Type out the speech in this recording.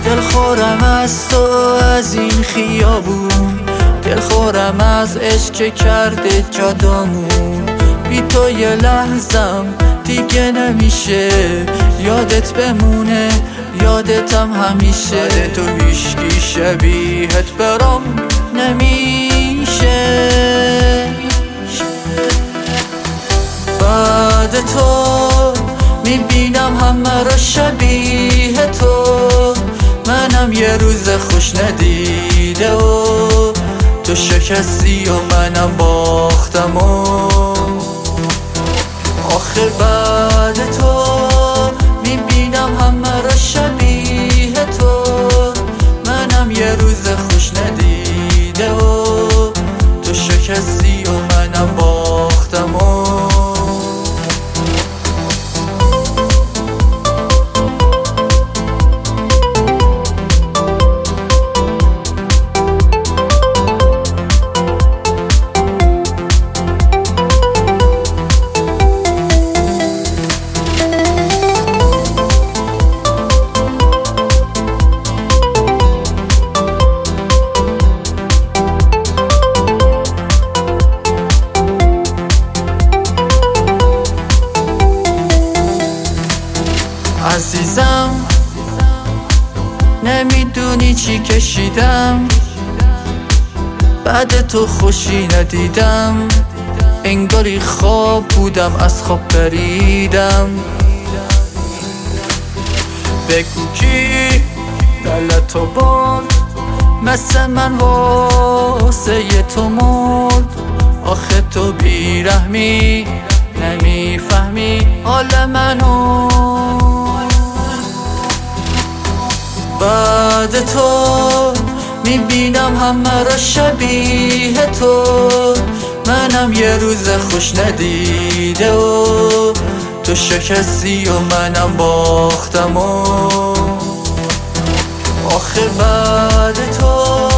دلخورم از تو، از این خیابون، دلخورم از عشق که کرده جادامون. بی تو یه لحظم دیگه نمیشه، یادت بمونه یادتم همیشه. بعد تو هیچکی شبیهت برام نمیشه، بعد تو میبینم همه را شبیه تو. منم یه روز خوش ندیده و تو شکستی و منم باختم و آخه بعد تو میبینم همه را شبیه تو. منم یه روز خوش ندیده و تو شکستی و منم باختم و عزیزم نمیدونی چی کشیدم، بعد تو خوشی ندیدم، انگاری خواب بودم از خواب پریدم. بگو کی دلتو برد، مثل من واسه تو مرد. آخه تو بیرحمی نمیفهمی حال منو، بعد تو میبینم همه را شبیه تو. منم یه روز خوش ندیده و تو شکستی و منم باختم و آخه بعد تو